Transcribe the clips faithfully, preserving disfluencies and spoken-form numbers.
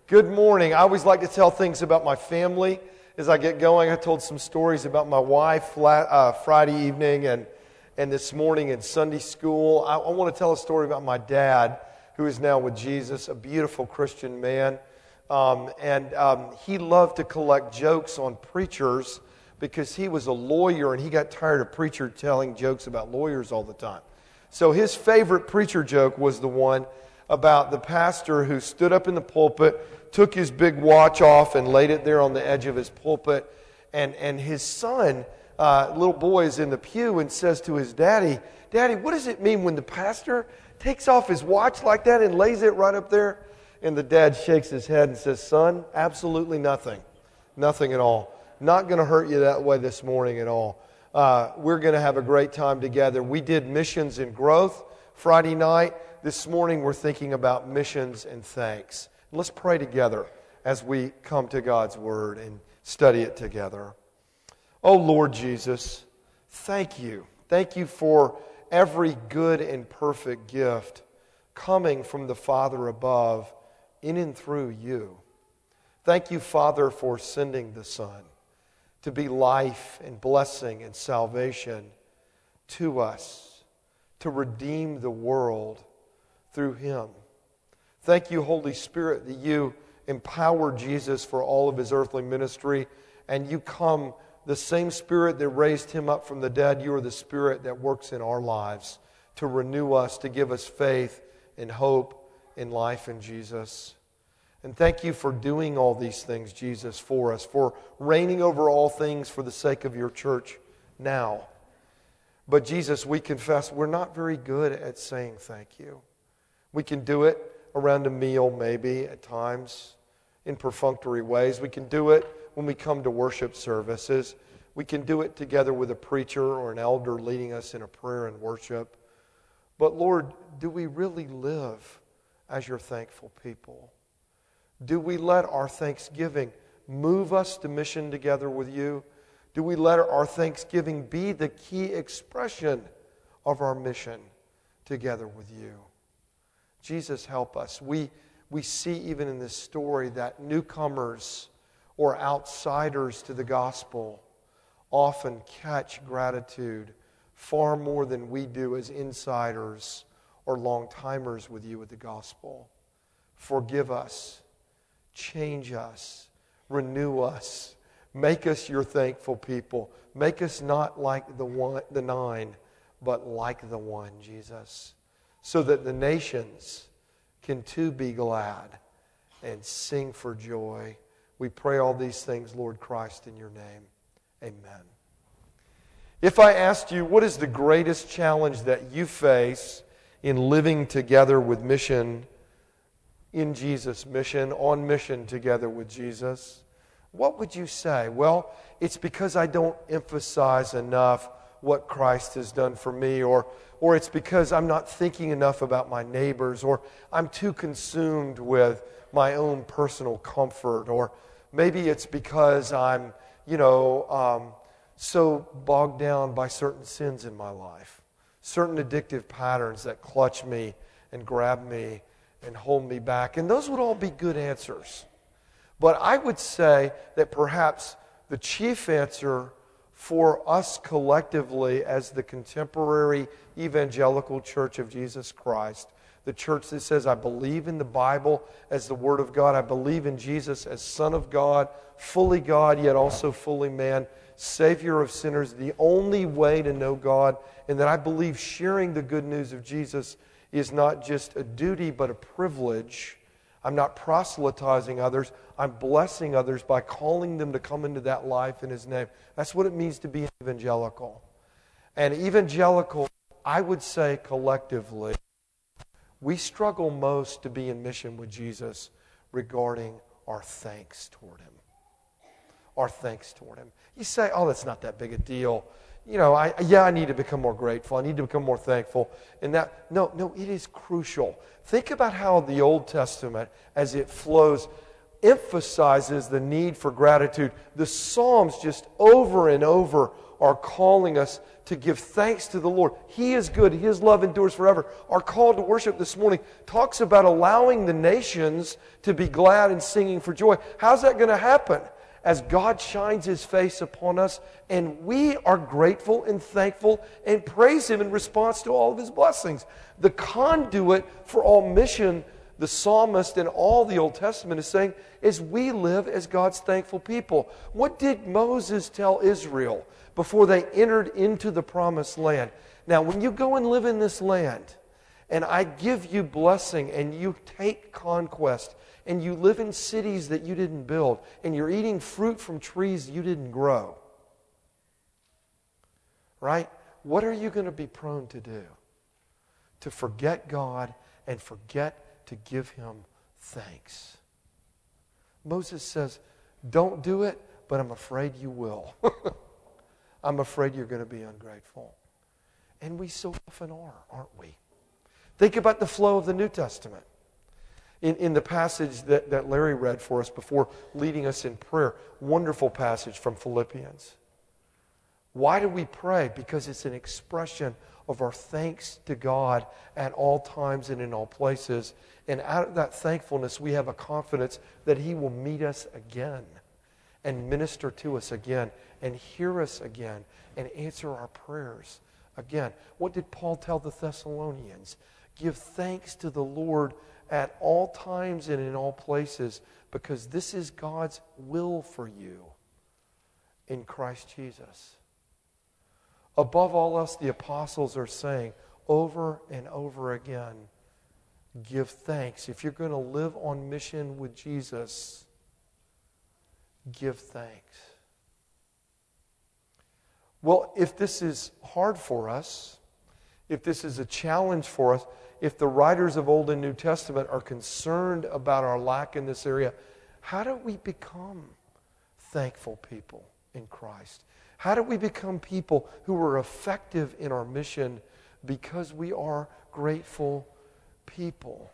Good morning. I always like to tell things about my family as I get going. I told some stories about my wife flat, uh, Friday evening and, and this morning in Sunday school. I, I want to tell a story about my dad, who is now with Jesus, a beautiful Christian man. Um, and um, he loved to collect jokes on preachers because he was a lawyer and he got tired of preachers telling jokes about lawyers all the time. So his favorite preacher joke was the one about the pastor who stood up in the pulpit, took his big watch off and laid it there on the edge of his pulpit, and, and his son, uh, little boy, is in the pew and says to his daddy, "Daddy, what does it mean when the pastor takes off his watch like that and lays it right up there?" And the dad shakes his head and says, "Son, absolutely nothing. Nothing at all. Not going to hurt you that way this morning at all. Uh, we're going to have a great time together." We did missions and growth Friday night. This morning we're thinking about missions and thanks. Let's pray together as we come to God's Word and study it together. Oh Lord Jesus, thank you. Thank you for every good and perfect gift coming from the Father above, in and through you. Thank you, Father, for sending the Son to be life and blessing and salvation to us, to redeem the world through Him. Thank you, Holy Spirit, that you empower Jesus for all of His earthly ministry, and you come, the same Spirit that raised Him up from the dead, you are the Spirit that works in our lives to renew us, to give us faith and hope in life in Jesus. And thank you for doing all these things, Jesus, for us, for reigning over all things for the sake of your church now. But Jesus, we confess we're not very good at saying thank you. We can do it around a meal maybe at times in perfunctory ways. We can do it when we come to worship services. We can do it together with a preacher or an elder leading us in a prayer and worship. But Lord, do we really live as your thankful people? Do we let our thanksgiving move us to mission together with you? Do we let our thanksgiving be the key expression of our mission together with you? Jesus, help us. We, we see even in this story that newcomers or outsiders to the gospel often catch gratitude far more than we do as insiders or long-timers with you with the gospel. Forgive us. Change us, renew us, make us your thankful people. Make us not like the one, the nine, but like the one, Jesus, so that the nations can too be glad and sing for joy. We pray all these things, Lord Christ, in your name. Amen. If I asked you, what is the greatest challenge that you face in living together with mission in Jesus' mission, on mission together with Jesus, what would you say? Well, it's because I don't emphasize enough what Christ has done for me, or, or it's because I'm not thinking enough about my neighbors, or I'm too consumed with my own personal comfort, or maybe it's because I'm, you know, um, so bogged down by certain sins in my life, certain addictive patterns that clutch me and grab me and hold me back. And those would all be good answers. But I would say that perhaps the chief answer for us collectively as the contemporary evangelical church of Jesus Christ, the church that says, I believe in the Bible as the Word of God, I believe in Jesus as Son of God, fully God, yet also fully man, Savior of sinners, the only way to know God, and that I believe sharing the good news of Jesus is not just a duty, but a privilege. I'm not proselytizing others. I'm blessing others by calling them to come into that life in His name. That's what it means to be evangelical. And evangelical, I would say collectively, we struggle most to be in mission with Jesus regarding our thanks toward Him. Our thanks toward Him. You say, oh, that's not that big a deal. You know, I, yeah, I need to become more grateful. I need to become more thankful. And that, no, no, it is crucial. Think about how the Old Testament, as it flows, emphasizes the need for gratitude. The Psalms just over and over are calling us to give thanks to the Lord. He is good. His love endures forever. Our call to worship this morning talks about allowing the nations to be glad and singing for joy. How's that going to happen? As God shines His face upon us and we are grateful and thankful and praise Him in response to all of His blessings. The conduit for all mission, the psalmist and all the Old Testament is saying, is we live as God's thankful people. What did Moses tell Israel before they entered into the promised land? Now, when you go and live in this land, and I give you blessing, and you take conquest, and you live in cities that you didn't build, and you're eating fruit from trees you didn't grow, right? What are you going to be prone to do? To forget God and forget to give Him thanks. Moses says, don't do it, but I'm afraid you will. I'm afraid you're going to be ungrateful. And we so often are, aren't we? Think about the flow of the New Testament. In, in the passage that, that Larry read for us before leading us in prayer, wonderful passage from Philippians. Why do we pray? Because it's an expression of our thanks to God at all times and in all places. And out of that thankfulness, we have a confidence that He will meet us again and minister to us again and hear us again and answer our prayers again. What did Paul tell the Thessalonians? Give thanks to the Lord at all times and in all places, because this is God's will for you in Christ Jesus. Above all else, the apostles are saying over and over again, give thanks. If you're going to live on mission with Jesus, give thanks. Well, if this is hard for us, if this is a challenge for us, if the writers of Old and New Testament are concerned about our lack in this area, how do we become thankful people in Christ? How do we become people who are effective in our mission because we are grateful people?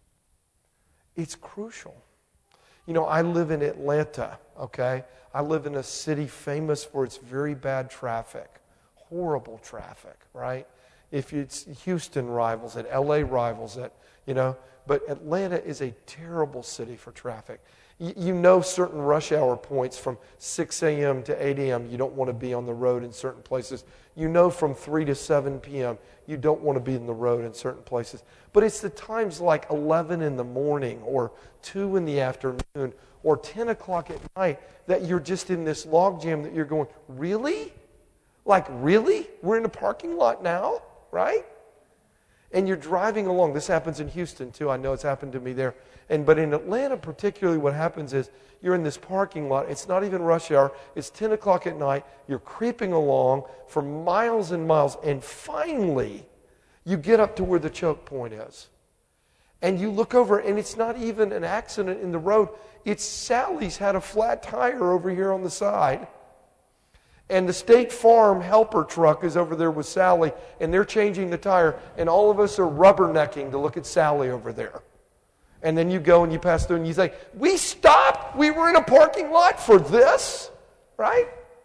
It's crucial. You know, I live in Atlanta, okay? I live in a city famous for its very bad traffic. Horrible traffic, right? If it's Houston rivals it, L A rivals it, you know. But Atlanta is a terrible city for traffic. You, you know certain rush hour points from six a.m. to eight a.m. you don't want to be on the road in certain places. You know from three to seven p.m. you don't want to be on the road in certain places. But it's the times like eleven in the morning or two in the afternoon or ten o'clock at night that you're just in this logjam that you're going, really? Like, really? We're in a parking lot now? Right? And you're driving along. This happens in Houston too. I know it's happened to me there. And but in Atlanta particularly, what happens is you're in this parking lot. It's not even rush hour. It's ten o'clock at night. You're creeping along for miles and miles. And finally, you get up to where the choke point is. And you look over, and it's not even an accident in the road. It's Sally's had a flat tire over here on the side. And the State Farm helper truck is over there with Sally, and they're changing the tire, and all of us are rubbernecking to look at Sally over there. And then you go and you pass through and you say, we stopped? We were in a parking lot for this? Right?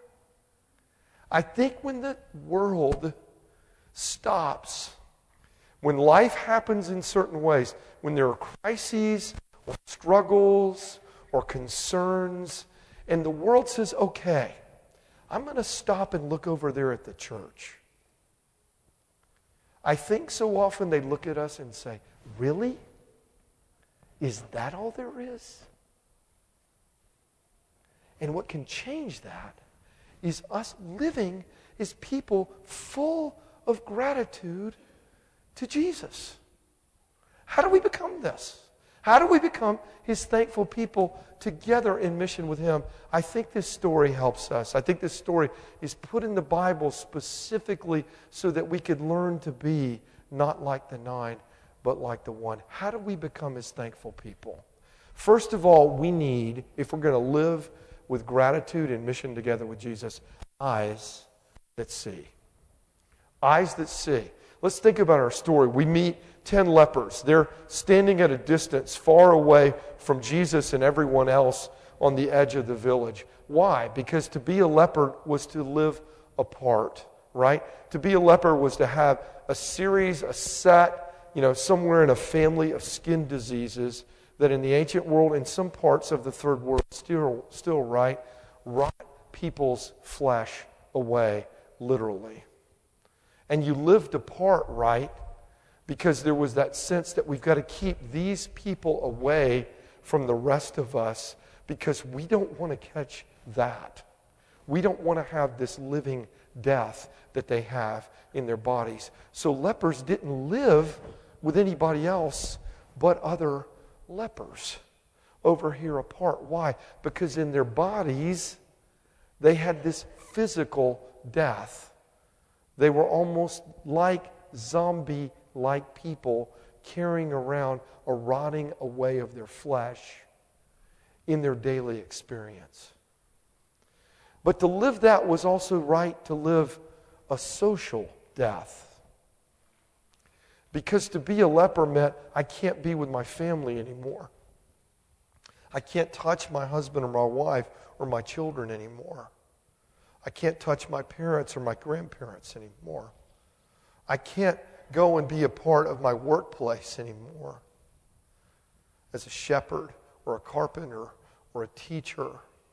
I think when the world stops, when life happens in certain ways, when there are crises or struggles or concerns, and the world says, okay, I'm going to stop and look over there at the church. I think so often they look at us and say, really? Is that all there is? And what can change that is us living as people full of gratitude to Jesus. How do we become this? How do we become His thankful people together in mission with Him? I think this story helps us. I think this story is put in the Bible specifically so that we could learn to be not like the nine, but like the one. How do we become His thankful people? First of all, we need, if we're going to live with gratitude and mission together with Jesus, eyes that see. Eyes that see. Let's think about our story. We meet ten lepers. They're standing at a distance far away from Jesus and everyone else on the edge of the village. Why? Because to be a leper was to live apart. right? To be a leper was to have a series, a set, you know, somewhere in a family of skin diseases that in the ancient world, in some parts of the third world, still, still right, rot people's flesh away, literally. And you lived apart, right? Because there was that sense that we've got to keep these people away from the rest of us because we don't want to catch that. We don't want to have this living death that they have in their bodies. So lepers didn't live with anybody else but other lepers over here apart. Why? Because in their bodies, they had this physical death. They were almost like zombie-like people carrying around a rotting away of their flesh in their daily experience. But to live that was also right to live a social death. Because to be a leper meant I can't be with my family anymore. I can't touch my husband or my wife or my children anymore. I can't touch my parents or my grandparents anymore. I can't go and be a part of my workplace anymore. As a shepherd or a carpenter or a teacher,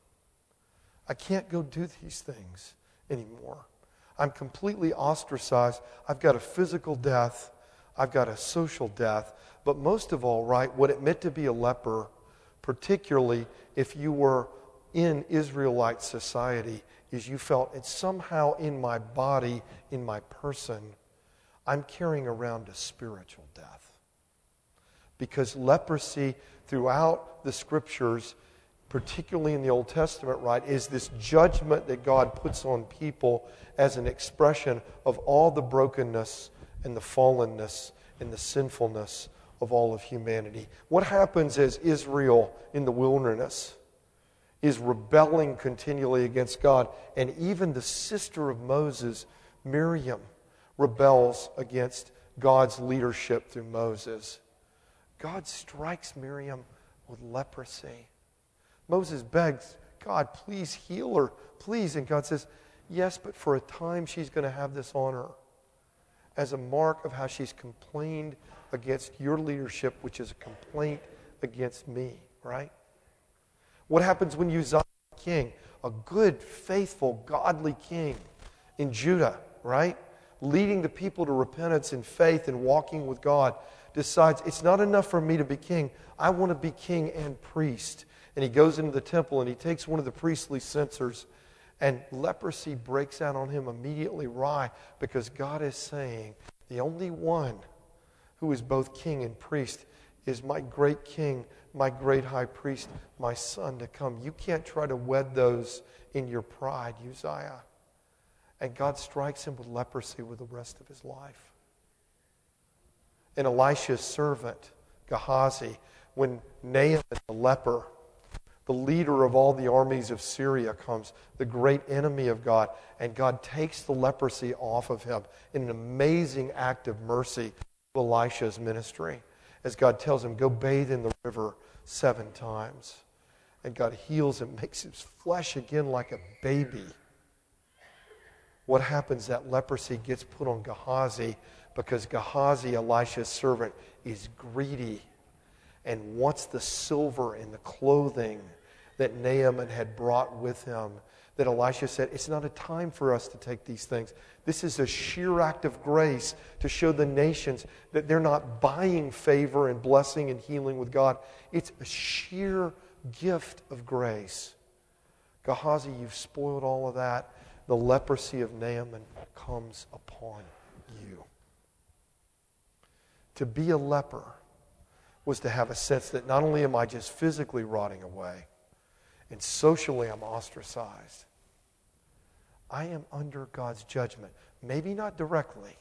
I can't go do these things anymore. I'm completely ostracized. I've got a physical death. I've got a social death. But most of all, right, what it meant to be a leper, particularly if you were in Israelite society, is you felt it's somehow in my body, in my person, I'm carrying around a spiritual death. Because leprosy throughout the Scriptures, particularly in the Old Testament, right, is this judgment that God puts on people as an expression of all the brokenness and the fallenness and the sinfulness of all of humanity. What happens as Israel in the wilderness is rebelling continually against God, and even the sister of Moses, Miriam, rebels against God's leadership through Moses. God strikes Miriam with leprosy. Moses begs, God, please heal her, please. And God says, yes, but for a time she's going to have this on her as a mark of how she's complained against your leadership, which is a complaint against me, right? What happens when Uzziah, king, a good, faithful, godly king in Judah, right? Leading the people to repentance and faith and walking with God, decides it's not enough for me to be king. I want to be king and priest. And he goes into the temple and he takes one of the priestly censers, and leprosy breaks out on him immediately. Why? Because God is saying, the only one who is both king and priest is my great king, my great high priest, my son to come. You can't try to wed those in your pride, Uzziah. And God strikes him with leprosy with the rest of his life. And Elisha's servant, Gehazi, when Naaman the leper, the leader of all the armies of Syria, comes, the great enemy of God, and God takes the leprosy off of him in an amazing act of mercy to Elisha's ministry. As God tells him, go bathe in the river seven times. And God heals him, makes his flesh again like a baby. What happens? That leprosy gets put on Gehazi because Gehazi, Elisha's servant, is greedy and wants the silver and the clothing that Naaman had brought with him. That Elisha said, it's not a time for us to take these things. This is a sheer act of grace to show the nations that they're not buying favor and blessing and healing with God. It's a sheer gift of grace. Gehazi, you've spoiled all of that. The leprosy of Naaman comes upon you. To be a leper was to have a sense that not only am I just physically rotting away, and socially I'm ostracized, I am under God's judgment. Maybe not directly,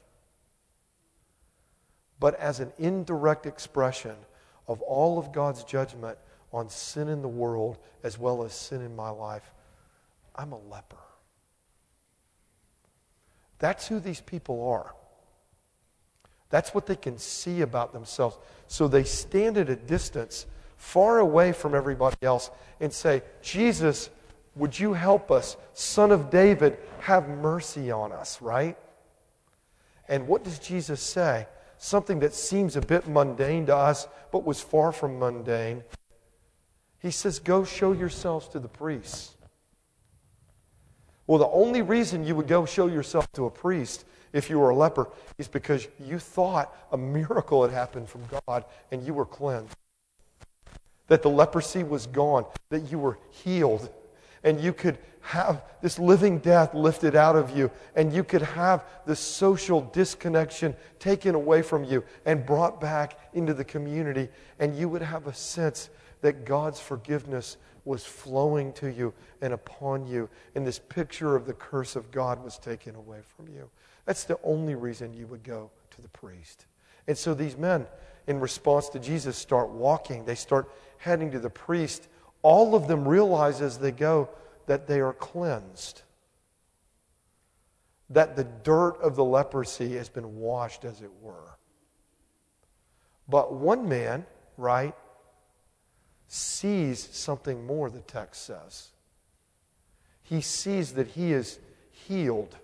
but as an indirect expression of all of God's judgment on sin in the world as well as sin in my life. I'm a leper. That's who these people are. That's what they can see about themselves. So they stand at a distance, far away from everybody else, and say, Jesus, Would you help us, Son of David, have mercy on us, right? And what does Jesus say? Something that seems a bit mundane to us, but was far from mundane. He says, go show yourselves to the priests. Well, the only reason you would go show yourself to a priest if you were a leper is because you thought a miracle had happened from God and you were cleansed. That the leprosy was gone, that you were healed, and you could have this living death lifted out of you, and you could have the social disconnection taken away from you and brought back into the community, and you would have a sense that God's forgiveness was flowing to you and upon you, and this picture of the curse of God was taken away from you. That's the only reason you would go to the priest. And so these men, in response to Jesus, start walking. They start heading to the priest. All of them realize as they go that they are cleansed. That the dirt of the leprosy has been washed, as it were. But one man, right, sees something more, the text says. He sees that he is healed.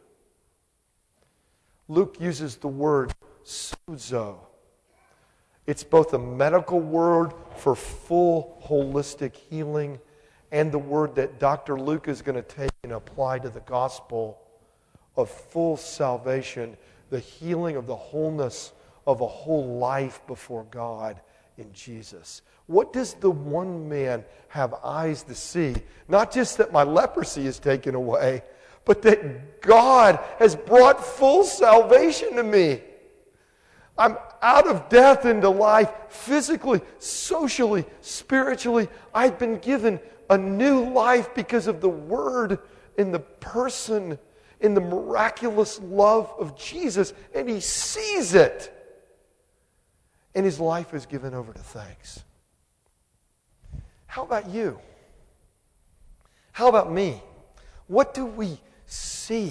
Luke uses the word sozo. It's both a medical word for full holistic healing and the word that Doctor Luke is going to take and apply to the gospel of full salvation, the healing of the wholeness of a whole life before God in Jesus. What does the one man have eyes to see? Not just that my leprosy is taken away, but that God has brought full salvation to me. I'm out of death into life, physically, socially, spiritually. I've been given a new life because of the word in the person, in the miraculous love of Jesus, and he sees it. And his life is given over to thanks. How about you? How about me? What do we see?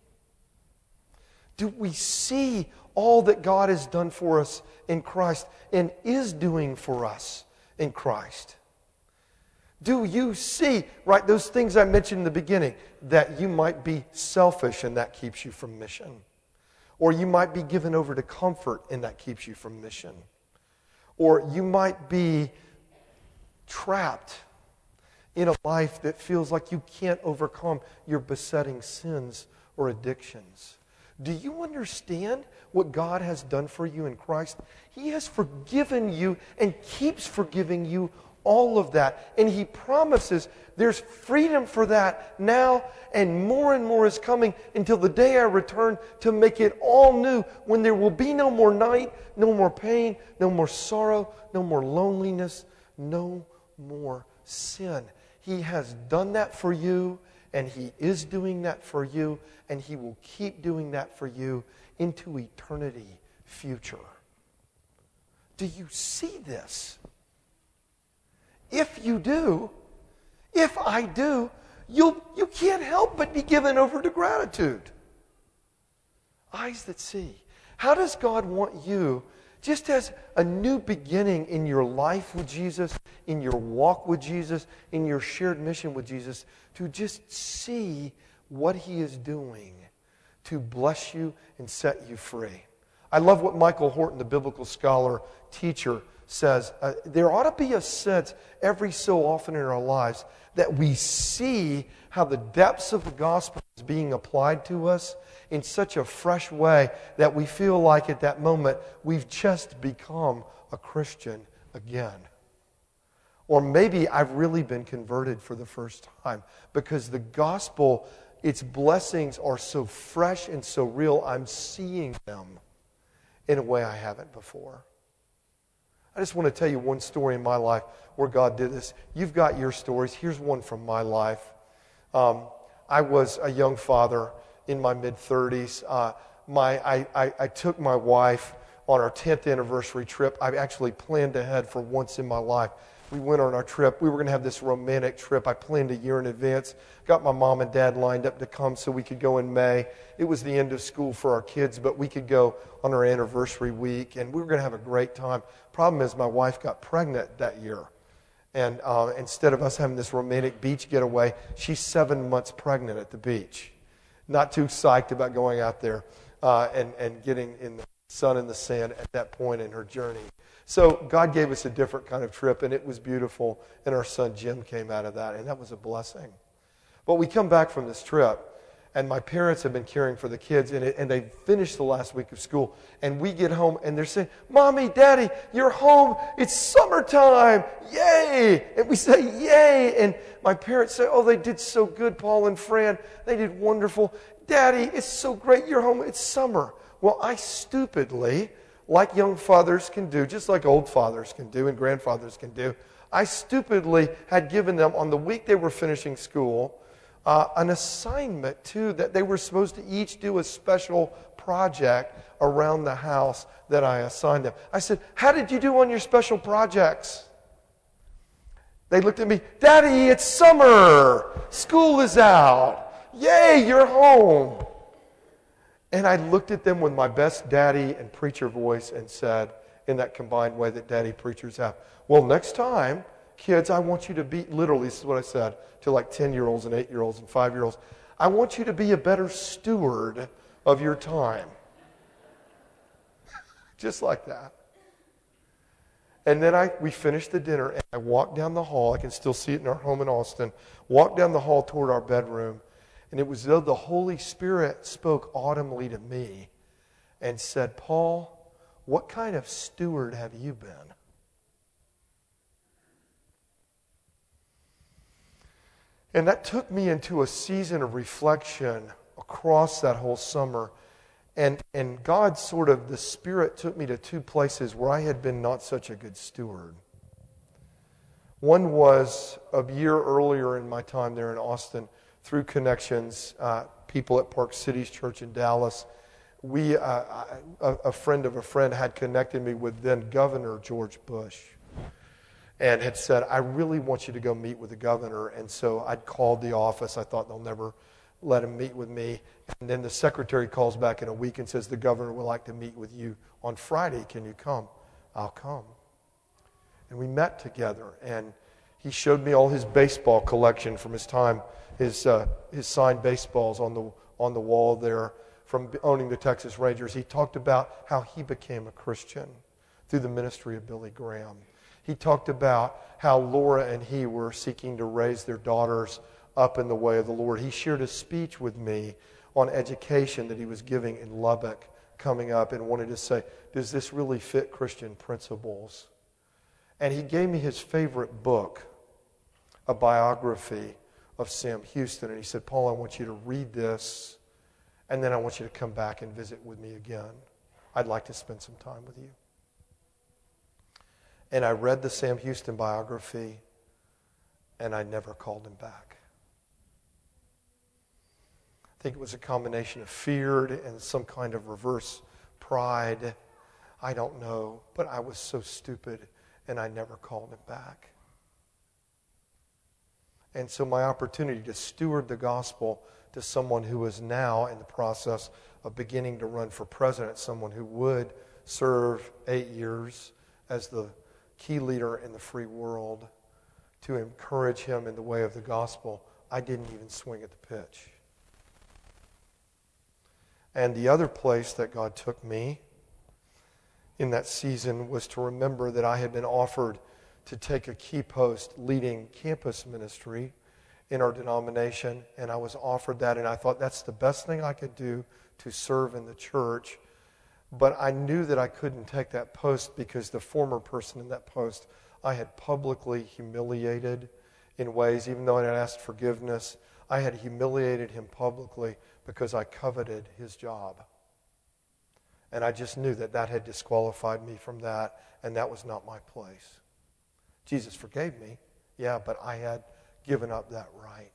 Do we see all that God has done for us in Christ and is doing for us in Christ? Do you see, right, those things I mentioned in the beginning, that you might be selfish and that keeps you from mission? Or you might be given over to comfort and that keeps you from mission? Or you might be trapped in a life that feels like you can't overcome your besetting sins or addictions. Do you understand what God has done for you in Christ? He has forgiven you and keeps forgiving you all of that. And he promises there's freedom for that now, and more and more is coming until the day I return to make it all new, when there will be no more night, no more pain, no more sorrow, no more loneliness, no more sin. He has done that for you, and he is doing that for you, and he will keep doing that for you into eternity future. Do you see this? If you do, if I do, you'll, you can't help but be given over to gratitude. Eyes that see. How does God want you, just as a new beginning in your life with Jesus, in your walk with Jesus, in your shared mission with Jesus, to just see what he is doing to bless you and set you free? I love what Michael Horton, the biblical scholar, teacher, says. Uh, there ought to be a sense every so often in our lives that we see how the depths of the gospel is being applied to us in such a fresh way that we feel like at that moment we've just become a Christian again. Or maybe I've really been converted for the first time because the gospel, its blessings are so fresh and so real, I'm seeing them in a way I haven't before. I just want to tell you one story in my life where God did this. You've got your stories. Here's one from my life. Um, I was a young father in my mid-thirties. Uh, my, I, I, I took my wife on our tenth anniversary trip. I actually planned ahead for once in my life. We went on our trip. We were going to have this romantic trip. I planned a year in advance. Got my mom and dad lined up to come so we could go in May. It was the end of school for our kids, but we could go on our anniversary week, and we were going to have a great time. Problem is, my wife got pregnant that year. And uh, instead of us having this romantic beach getaway, she's seven months pregnant at the beach. Not too psyched about going out there uh, and, and getting in the sun and the sand at that point in her journey. So God gave us a different kind of trip, and it was beautiful. And our son Jim came out of that, and that was a blessing. But we come back from this trip, and my parents have been caring for the kids, and, it, and they finished the last week of school. And we get home, and they're saying, Mommy, Daddy, you're home. It's summertime. Yay! And we say, yay! And my parents say, oh, they did so good, Paul and Fran. They did wonderful. Daddy, it's so great you're home. It's summer. Well, I stupidly, like young fathers can do, just like old fathers can do and grandfathers can do, I stupidly had given them, on the week they were finishing school, Uh, an assignment, too, that they were supposed to each do a special project around the house that I assigned them. I said, how did you do on your special projects? They looked at me, Daddy, it's summer. School is out. Yay, you're home. And I looked at them with my best daddy and preacher voice and said, in that combined way that daddy preachers have, well, next time, kids, I want you to be, literally, this is what I said to like ten-year-olds and eight-year-olds and five-year-olds. I want you to be a better steward of your time. Just like that. And then I we finished the dinner, and I walked down the hall. I can still see it in our home in Austin. Walked down the hall toward our bedroom, and it was as though the Holy Spirit spoke audibly to me and said, Paul, what kind of steward have you been? And that took me into a season of reflection across that whole summer. And, and God sort of, the Spirit took me to two places where I had been not such a good steward. One was a year earlier in my time there in Austin, through connections, uh, people at Park Cities Church in Dallas. We, uh, a, a friend of a friend had connected me with then Governor George Bush, and had said, I really want you to go meet with the governor. And so I'd called the office. I thought they'll never let him meet with me. And then the secretary calls back in a week and says, the governor would like to meet with you on Friday. Can you come? I'll come. And we met together. And he showed me all his baseball collection from his time, his uh, his signed baseballs on the on the wall there from owning the Texas Rangers. He talked about how he became a Christian through the ministry of Billy Graham. He talked about how Laura and he were seeking to raise their daughters up in the way of the Lord. He shared a speech with me on education that he was giving in Lubbock coming up and wanted to say, does this really fit Christian principles? And he gave me his favorite book, a biography of Sam Houston. And he said, Paul, I want you to read this, and then I want you to come back and visit with me again. I'd like to spend some time with you. And I read the Sam Houston biography, and I never called him back. I think it was a combination of fear and some kind of reverse pride. I don't know, but I was so stupid, and I never called him back. And so my opportunity to steward the gospel to someone who is now in the process of beginning to run for president, someone who would serve eight years as the key leader in the free world, to encourage him in the way of the gospel, I didn't even swing at the pitch. And the other place that God took me in that season was to remember that I had been offered to take a key post leading campus ministry in our denomination, and I was offered that, and I thought that's the best thing I could do to serve in the church. But I knew that I couldn't take that post because the former person in that post I had publicly humiliated in ways, even though I had asked forgiveness, I had humiliated him publicly because I coveted his job. And I just knew that that had disqualified me from that, and that was not my place. Jesus forgave me, yeah, but I had given up that right.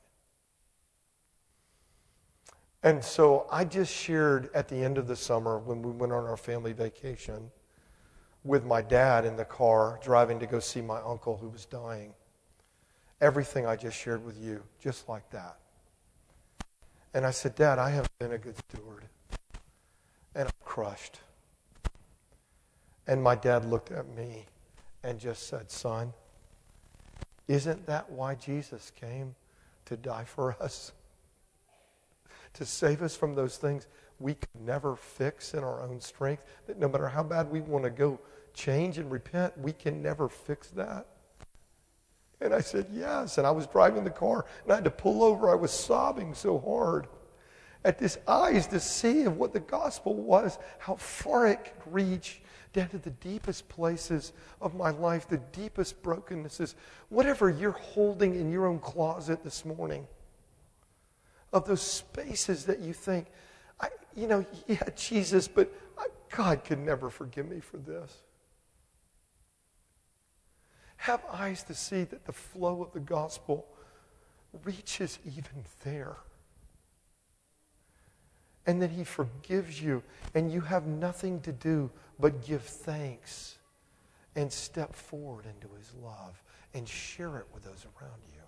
And so I just shared at the end of the summer when we went on our family vacation with my dad in the car driving to go see my uncle who was dying. Everything I just shared with you, just like that. And I said, Dad, I haven't been a good steward. And I'm crushed. And my dad looked at me and just said, son, Isn't that why Jesus came to die for us? To save us from those things we could never fix in our own strength, that no matter how bad we want to go change and repent, we can never fix that. And I said, yes. And I was driving the car, and I had to pull over. I was sobbing so hard at this eyes to see of what the gospel was, how far it could reach down to the deepest places of my life, the deepest brokennesses, whatever you're holding in your own closet this morning, of those spaces that you think, I, you know, yeah, Jesus, but I, God could never forgive me for this. Have eyes to see that the flow of the gospel reaches even there. And that He forgives you, and you have nothing to do but give thanks and step forward into His love and share it with those around you.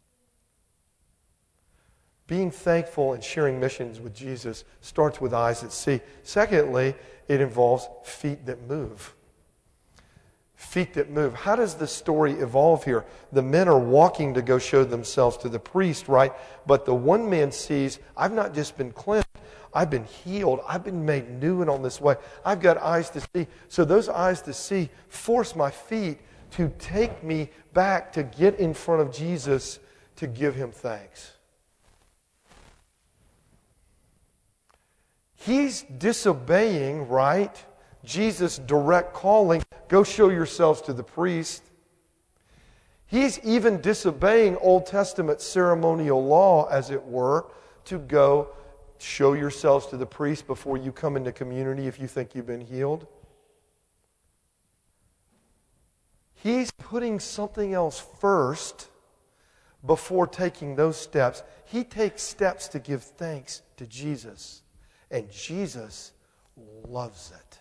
Being thankful and sharing missions with Jesus starts with eyes that see. Secondly, it involves feet that move. Feet that move. How does the story evolve here? The men are walking to go show themselves to the priest, right? But the one man sees, I've not just been cleansed, I've been healed. I've been made new and on this way. I've got eyes to see. So those eyes to see force my feet to take me back to get in front of Jesus to give Him thanks. He's disobeying, right? Jesus' direct calling, go show yourselves to the priest. He's even disobeying Old Testament ceremonial law, as it were, to go show yourselves to the priest before you come into community if you think you've been healed. He's putting something else first before taking those steps. He takes steps to give thanks to Jesus, and Jesus loves it.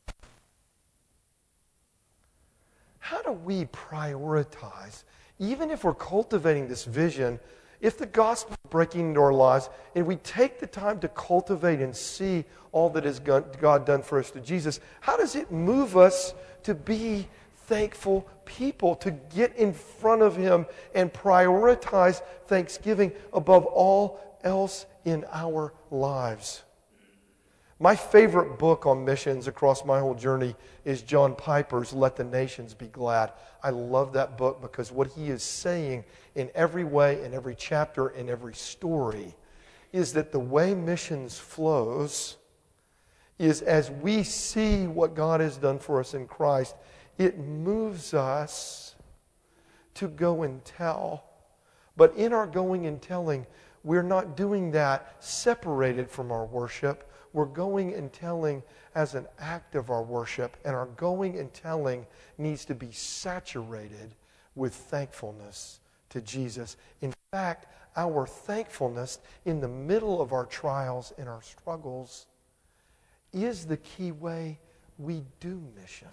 How do we prioritize, even if we're cultivating this vision, if the gospel is breaking into our lives and we take the time to cultivate and see all that has God done for us to Jesus, how does it move us to be thankful people, to get in front of Him and prioritize thanksgiving above all else in our lives? My favorite book on missions across my whole journey is John Piper's Let the Nations Be Glad. I love that book because what he is saying in every way, in every chapter, in every story, is that the way missions flows is as we see what God has done for us in Christ, it moves us to go and tell. But in our going and telling, we're not doing that separated from our worship. We're going and telling as an act of our worship, and our going and telling needs to be saturated with thankfulness to Jesus. In fact, our thankfulness in the middle of our trials and our struggles is the key way we do mission.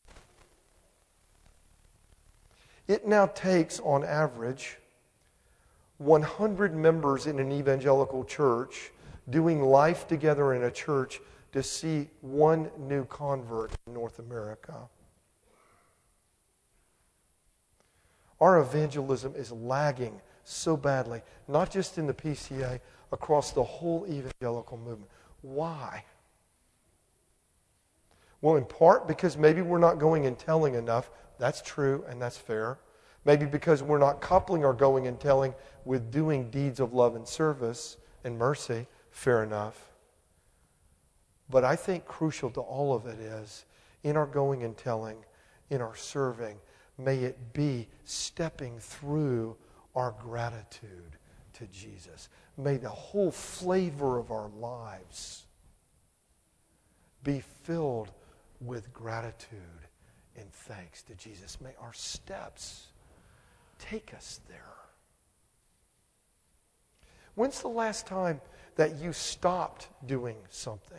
It now takes, on average, one hundred members in an evangelical church doing life together in a church to see one new convert in North America. Our evangelism is lagging so badly, not just in the P C A, across the whole evangelical movement. Why? Well, in part because maybe we're not going and telling enough. That's true and that's fair. Maybe because we're not coupling our going and telling with doing deeds of love and service and mercy. Fair enough. But I think crucial to all of it is, in our going and telling, in our serving, may it be stepping through our gratitude to Jesus. May the whole flavor of our lives be filled with gratitude and thanks to Jesus. May our steps take us there. When's the last time that you stopped doing something,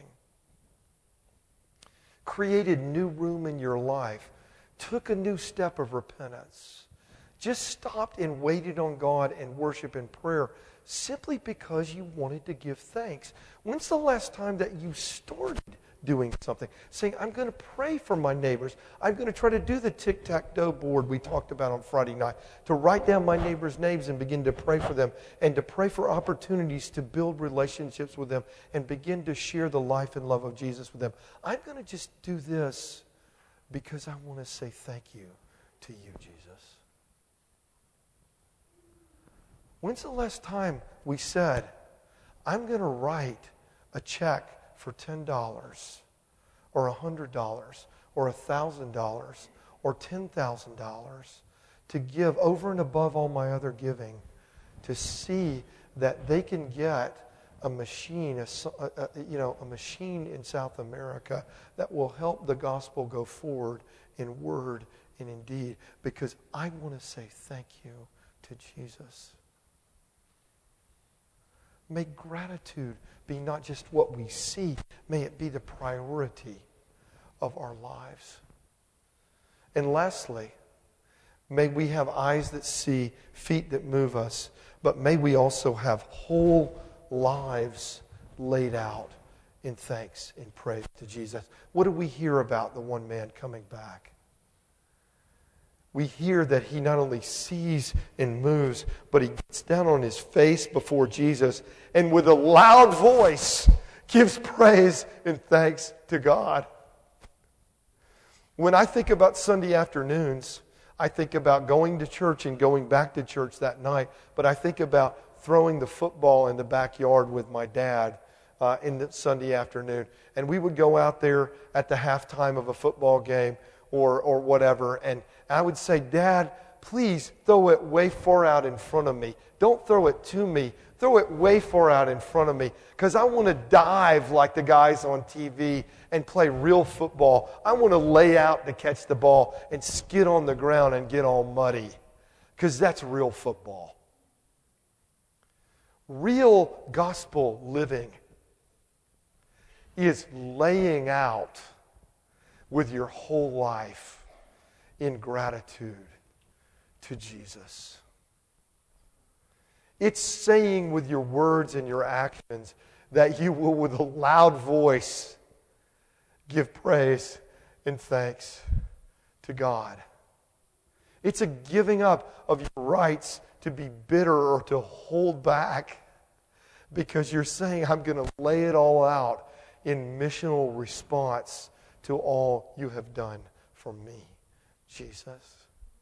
created new room in your life, took a new step of repentance, just stopped and waited on God and worship and prayer simply because you wanted to give thanks? When's the last time that you started doing something. Saying, I'm going to pray for my neighbors. I'm going to try to do the tic-tac-toe board we talked about on Friday night, to write down my neighbors' names and begin to pray for them, and to pray for opportunities to build relationships with them and begin to share the life and love of Jesus with them. I'm going to just do this because I want to say thank you to you, Jesus. When's the last time we said, I'm going to write a check for ten dollars or one hundred dollars or one thousand dollars or ten thousand dollars to give over and above all my other giving, to see that they can get a machine, a, a, you know, a machine in South America that will help the gospel go forward in word and in deed, because I want to say thank you to Jesus. May gratitude be not just what we see, may it be the priority of our lives. And lastly, may we have eyes that see, feet that move us, but may we also have whole lives laid out in thanks and praise to Jesus. What do we hear about the one man coming back? We hear that he not only sees and moves, but he gets down on his face before Jesus and with a loud voice gives praise and thanks to God. When I think about Sunday afternoons, I think about going to church and going back to church that night, but I think about throwing the football in the backyard with my dad uh, in the Sunday afternoon. And we would go out there at the halftime of a football game or or whatever, and I would say, Dad, please throw it way far out in front of me. Don't throw it to me. Throw it way far out in front of me, because I want to dive like the guys on T V and play real football. I want to lay out to catch the ball and skid on the ground and get all muddy, because that's real football. Real gospel living is laying out with your whole life in gratitude to Jesus. It's saying with your words and your actions that you will, with a loud voice, give praise and thanks to God. It's a giving up of your rights to be bitter or to hold back, because you're saying, I'm going to lay it all out in missional response to all you have done for me, Jesus.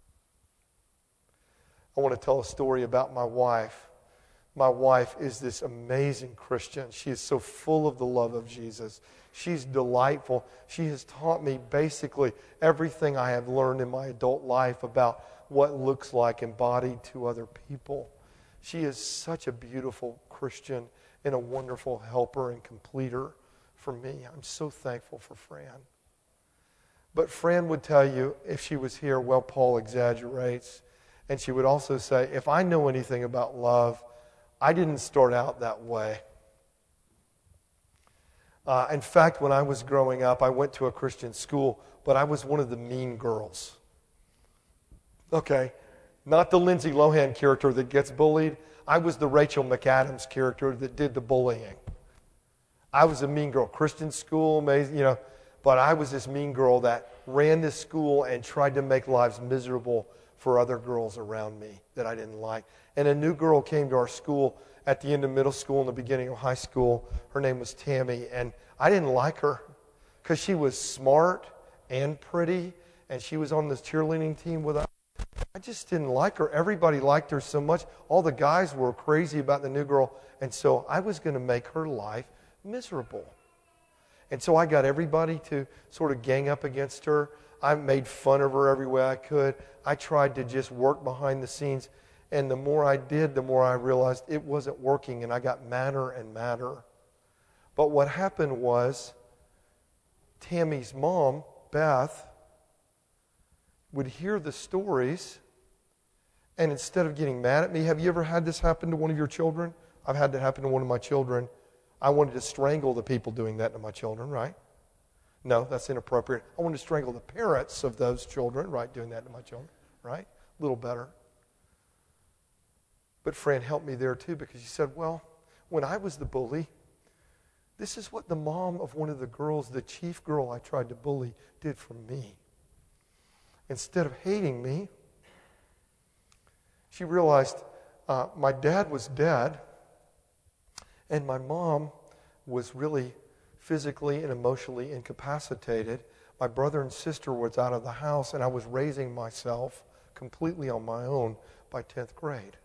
I want to tell a story about my wife. My wife is this amazing Christian. She is so full of the love of Jesus. She's delightful. She has taught me basically everything I have learned in my adult life about what it looks like embodied to other people. She is such a beautiful Christian and a wonderful helper and completer for me. I'm so thankful for Fran. But Fran would tell you, if she was here, well, Paul exaggerates. And she would also say, if I know anything about love, I didn't start out that way. Uh, in fact, when I was growing up, I went to a Christian school, but I was one of the mean girls. Okay, not the Lindsay Lohan character that gets bullied. I was the Rachel McAdams character that did the bullying. I was a mean girl. Christian school, amazing, you know. But I was this mean girl that ran this school and tried to make lives miserable for other girls around me that I didn't like. And a new girl came to our school at the end of middle school and the beginning of high school. Her name was Tammy, and I didn't like her because she was smart and pretty, and she was on the cheerleading team with us. I just didn't like her. Everybody liked her so much. All the guys were crazy about the new girl, and so I was going to make her life miserable. And so I got everybody to sort of gang up against her. I made fun of her every way I could. I tried to just work behind the scenes. And the more I did, the more I realized it wasn't working, and I got madder and madder. But what happened was Tammy's mom, Beth, would hear the stories, and instead of getting mad at me, have you ever had this happen to one of your children? I've had that happen to one of my children. I wanted to strangle the people doing that to my children, right? No, that's inappropriate. I wanted to strangle the parents of those children, right, doing that to my children, right? A little better. But Fran helped me there too, because she said, well, when I was the bully, This is what the mom of one of the girls, the chief girl I tried to bully, did for me. Instead of hating me, she realized uh, my dad was dead, and my mom was really physically and emotionally incapacitated. My brother and sister was out of the house, and I was raising myself completely on my own by tenth grade.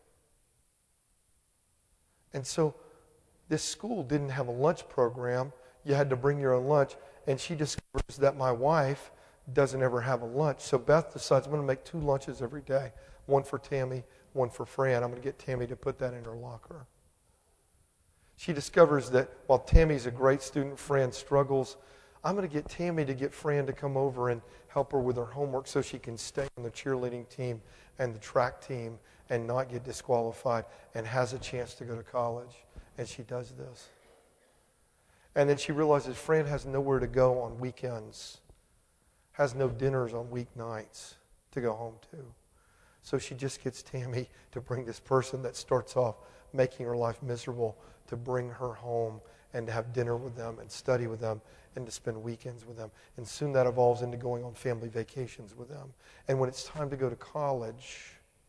And so this school didn't have a lunch program. You had to bring your own lunch. And she discovers that my wife doesn't ever have a lunch. So Beth decides, I'm going to make two lunches every day. One for Tammy, one for Fran. I'm going to get Tammy to put that in her locker. She discovers that while Tammy's a great student, Fran struggles. I'm going to get Tammy to get Fran to come over and help her with her homework so she can stay on the cheerleading team and the track team and not get disqualified and has a chance to go to college. And she does this. And then she realizes Fran has nowhere to go on weekends, has no dinners on weeknights to go home to. So she just gets Tammy to bring this person that starts off making her life miserable to bring her home and to have dinner with them and study with them and to spend weekends with them. And soon that evolves into going on family vacations with them. And when it's time to go to college,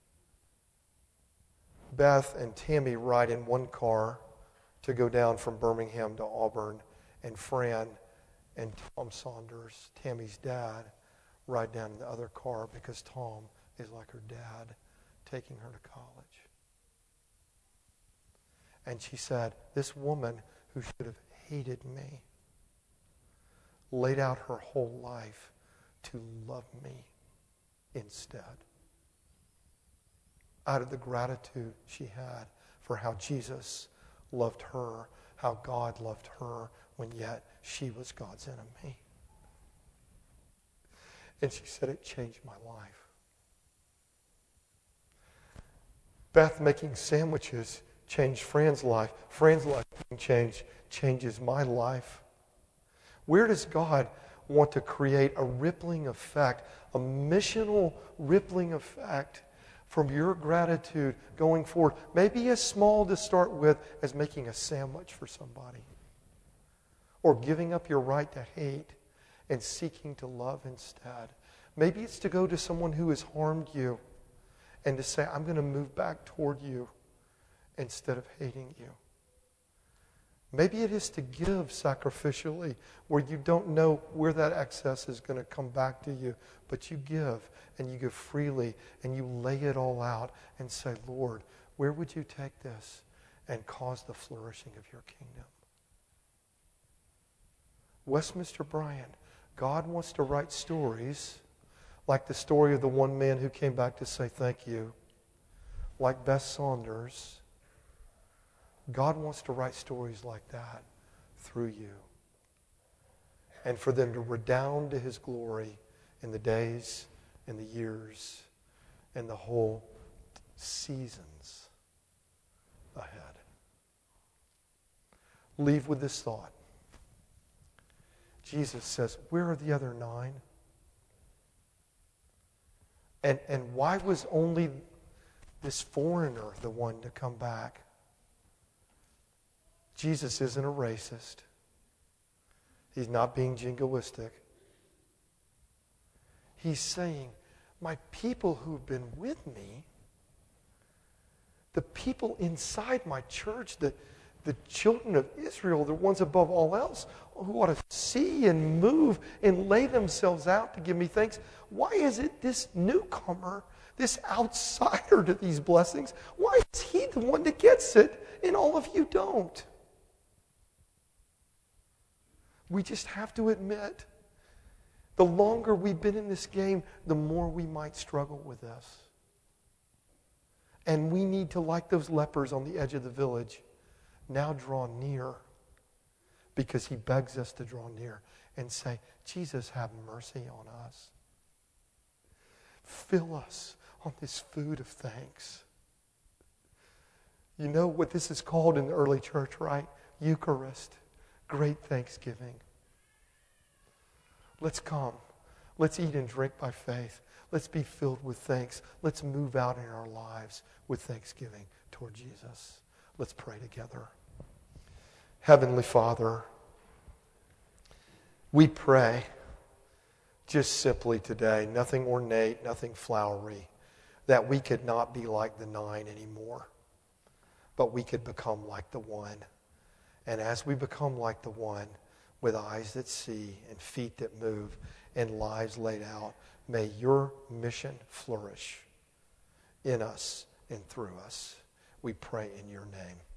Beth and Tammy ride in one car to go down from Birmingham to Auburn, and Fran and Tom Saunders, Tammy's dad, ride down in the other car because Tom is like her dad, taking her to college. And she said, this woman who should have hated me laid out her whole life to love me instead. Out of the gratitude she had for how Jesus loved her, how God loved her, when yet she was God's enemy. And she said, it changed my life. Beth making sandwiches changed Fran's life. Fran's life being changed changes my life. Where does God want to create a rippling effect, a missional rippling effect from your gratitude going forward? Maybe as small to start with as making a sandwich for somebody. Or giving up your right to hate and seeking to love instead. Maybe it's to go to someone who has harmed you and to say, I'm going to move back toward you instead of hating you. Maybe it is to give sacrificially where you don't know where that excess is going to come back to you, but you give and you give freely and you lay it all out and say, Lord, where would you take this and cause the flourishing of your kingdom? Westminster Bryan, God wants to write stories like the story of the one man who came back to say thank you, like Beth Saunders. God wants to write stories like that through you. And for them to redound to his glory in the days and the years and the whole seasons ahead. Leave with this thought. Jesus says, where are the other nine? And, and why was only this foreigner the one to come back? Jesus isn't a racist. He's not being jingoistic. He's saying, my people who've been with me, the people inside my church, the, the children of Israel, the ones above all else, who ought to see and move and lay themselves out to give me thanks. Why is it this newcomer, this outsider to these blessings, why is he the one that gets it and all of you don't? We just have to admit, the longer we've been in this game, the more we might struggle with this. And we need to, like those lepers on the edge of the village, now draw near, because he begs us to draw near and say, Jesus, have mercy on us. Fill us on this food of thanks. You know what this is called in the early church, right? Eucharist. Great thanksgiving. Let's come. Let's eat and drink by faith. Let's be filled with thanks. Let's move out in our lives with thanksgiving toward Jesus. Let's pray together. Heavenly Father, we pray just simply today, nothing ornate, nothing flowery, that we could not be like the nine anymore, but we could become like the one. And as we become like the one, with eyes that see and feet that move and lives laid out, may your mission flourish in us and through us. We pray in your name.